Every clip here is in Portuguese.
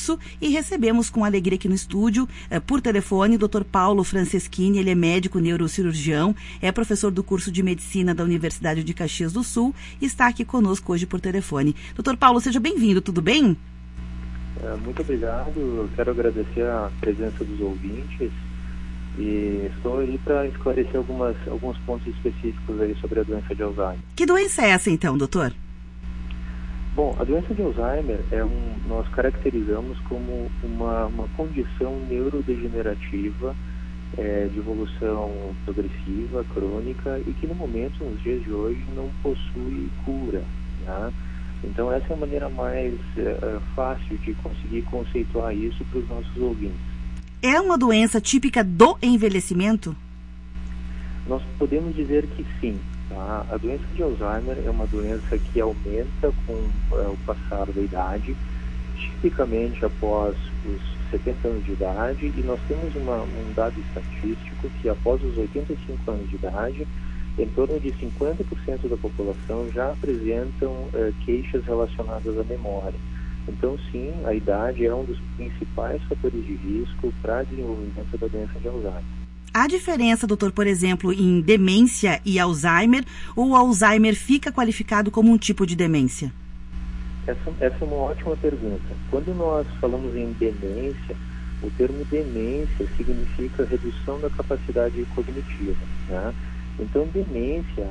curso e recebemos com alegria aqui no estúdio, por telefone, o Dr. Paulo Franceschini. Ele é médico neurocirurgião, é professor do curso de medicina da Universidade de Caxias do Sul e está aqui conosco hoje por telefone. Dr. Paulo, seja bem-vindo, tudo bem? Muito obrigado, eu quero agradecer a presença dos ouvintes e estou aí para esclarecer alguns pontos específicos aí sobre a doença de Alzheimer. Que doença é essa então, doutor? Bom, a doença de Alzheimer nós caracterizamos como uma condição neurodegenerativa de evolução progressiva, crônica e que no momento, nos dias de hoje, não possui cura, né? Então essa é a maneira mais fácil de conseguir conceituar isso para os nossos ouvintes. É uma doença típica do envelhecimento? Nós podemos dizer que sim. Tá? A doença de Alzheimer é uma doença que aumenta com o passar da idade, tipicamente após os 70 anos de idade, e nós temos um dado estatístico que após os 85 anos de idade, em torno de 50% da população já apresentam queixas relacionadas à memória. Então, sim, a idade é um dos principais fatores de risco para desenvolvimento da doença de Alzheimer. Há diferença, doutor, por exemplo, em demência e Alzheimer, ou o Alzheimer fica qualificado como um tipo de demência? Essa é uma ótima pergunta. Quando nós falamos em demência, o termo demência significa redução da capacidade cognitiva, né? Então, demência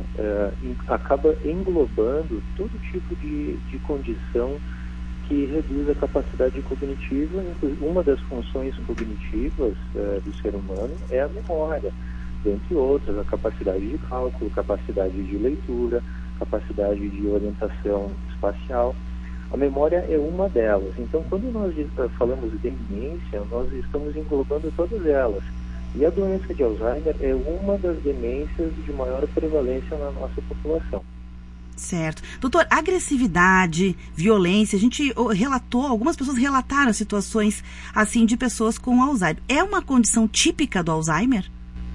acaba englobando todo tipo de condição que reduz a capacidade cognitiva. Uma das funções cognitivas do ser humano é a memória, dentre outras, a capacidade de cálculo, capacidade de leitura, capacidade de orientação espacial. A memória é uma delas. Então, quando nós falamos de demência, nós estamos englobando todas elas. E a doença de Alzheimer é uma das demências de maior prevalência na nossa população. Certo. Doutor, agressividade, violência, a gente relatou, algumas pessoas relataram situações assim de pessoas com Alzheimer. É uma condição típica do Alzheimer?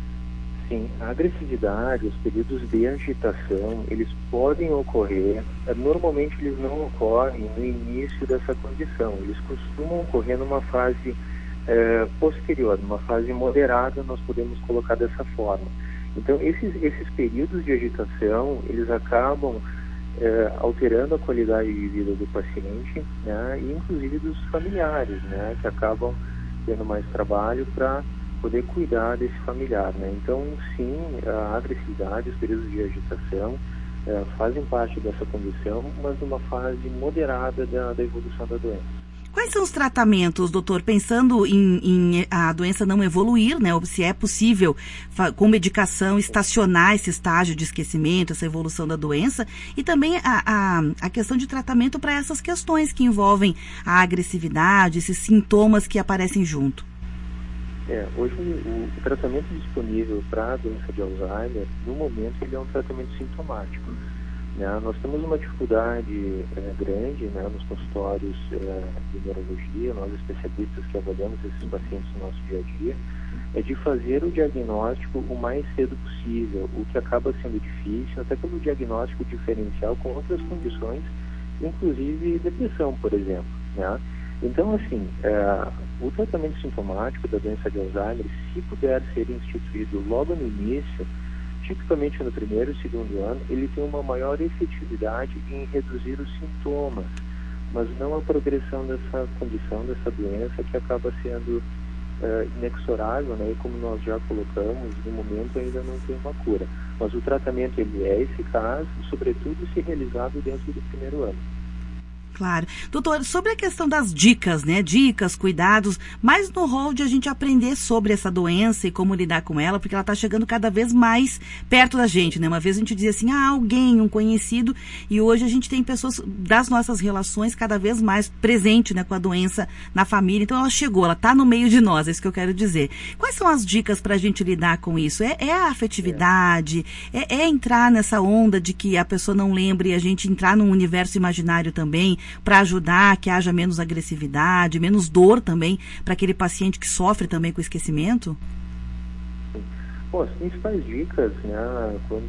Sim, a agressividade, os períodos de agitação, eles podem ocorrer, normalmente eles não ocorrem no início dessa condição, eles costumam ocorrer numa fase posterior, numa fase moderada, nós podemos colocar dessa forma. Então, esses períodos de agitação, eles acabam alterando a qualidade de vida do paciente, né, e inclusive dos familiares, né, que acabam tendo mais trabalho para poder cuidar desse familiar, né. Então, sim, a agressividade, os períodos de agitação fazem parte dessa condição, mas numa fase moderada da evolução da doença. Quais são os tratamentos, doutor, pensando em a doença não evoluir, né? Ou se é possível, com medicação, estacionar esse estágio de esquecimento, essa evolução da doença, e também a questão de tratamento para essas questões que envolvem a agressividade, esses sintomas que aparecem junto. Hoje o tratamento disponível para a doença de Alzheimer, no momento, ele é um tratamento sintomático. Nós temos uma dificuldade grande, né, nos consultórios de neurologia, nós especialistas que avaliamos esses pacientes no nosso dia a dia, é de fazer o diagnóstico o mais cedo possível, o que acaba sendo difícil, até pelo diagnóstico diferencial com outras condições, inclusive depressão, por exemplo, né? Então, assim, o tratamento sintomático da doença de Alzheimer, se puder ser instituído logo no início, tipicamente no primeiro e segundo ano, ele tem uma maior efetividade em reduzir os sintomas, mas não a progressão dessa condição, dessa doença, que acaba sendo inexorável, né? E como nós já colocamos, no momento ainda não tem uma cura. Mas o tratamento ele é eficaz, sobretudo se realizado dentro do primeiro ano. Claro. Doutor, sobre a questão das dicas, né? Dicas, cuidados, mais no rol de a gente aprender sobre essa doença e como lidar com ela, porque ela está chegando cada vez mais perto da gente, né? Uma vez a gente dizia assim, alguém, um conhecido, e hoje a gente tem pessoas das nossas relações cada vez mais presente, né, com a doença na família. Então ela chegou, ela está no meio de nós, é isso que eu quero dizer. Quais são as dicas para a gente lidar com isso? É a afetividade? É entrar nessa onda de que a pessoa não lembre e a gente entrar num universo imaginário também, para ajudar que haja menos agressividade, menos dor também para aquele paciente que sofre também com esquecimento? Bom, as principais dicas, né, quando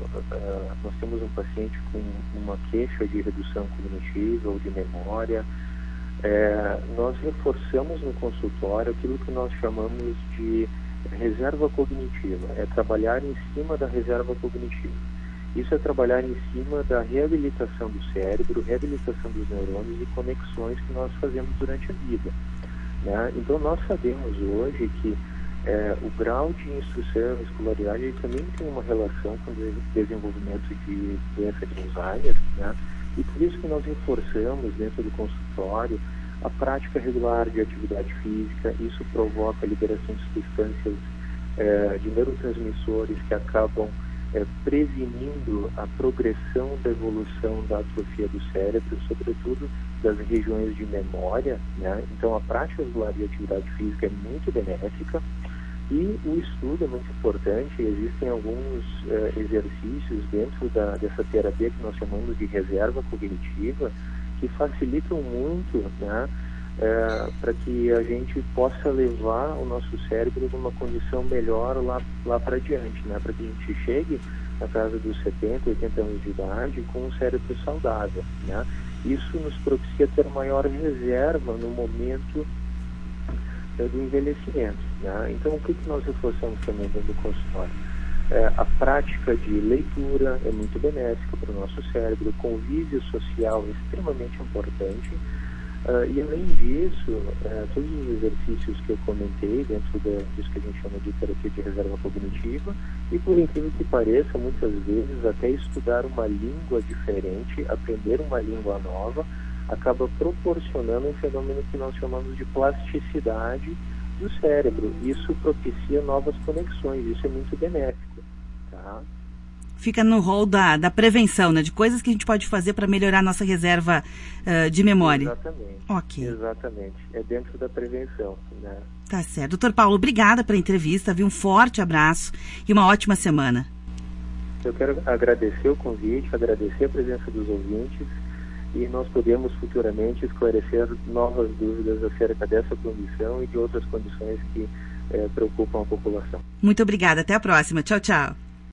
nós temos um paciente com uma queixa de redução cognitiva ou de memória, Nós reforçamos no consultório aquilo que nós chamamos de reserva cognitiva, é trabalhar em cima da reserva cognitiva. Isso é trabalhar em cima da reabilitação do cérebro, reabilitação dos neurônios e conexões que nós fazemos durante a vida, né? Então, nós sabemos hoje que o grau de instrução e escolaridade ele também tem uma relação com o desenvolvimento de doença de Alzheimer, né? E por isso que nós reforçamos dentro do consultório a prática regular de atividade física. Isso provoca a liberação de substâncias de neurotransmissores que acabam prevenindo a progressão da evolução da atrofia do cérebro, sobretudo das regiões de memória, né? Então, a prática regular de atividade física é muito benéfica e o estudo é muito importante. Existem alguns exercícios dentro dessa terapia que nós chamamos de reserva cognitiva que facilitam muito, né? Para que a gente possa levar o nosso cérebro numa condição melhor lá para diante, né? Para que a gente chegue na casa dos 70, 80 anos de idade com um cérebro saudável, né? Isso nos propicia ter maior reserva no momento do envelhecimento, né? Então, o que nós reforçamos também dentro do consultório? A prática de leitura é muito benéfica para o nosso cérebro, o convívio social é extremamente importante. E além disso, todos os exercícios que eu comentei dentro disso que a gente chama de terapia de reserva cognitiva, e por incrível que pareça, muitas vezes até estudar uma língua diferente, aprender uma língua nova, acaba proporcionando um fenômeno que nós chamamos de plasticidade do cérebro. Isso propicia novas conexões, isso é muito benéfico, tá? Fica no rol da prevenção, né? De coisas que a gente pode fazer para melhorar a nossa reserva de memória. Exatamente. Ok. Exatamente. É dentro da prevenção, né? Tá certo. Doutor Paulo, obrigada pela entrevista, viu? Um forte abraço e uma ótima semana. Eu quero agradecer o convite, agradecer a presença dos ouvintes e nós podemos futuramente esclarecer novas dúvidas acerca dessa condição e de outras condições que preocupam a população. Muito obrigada. Até a próxima. Tchau, tchau.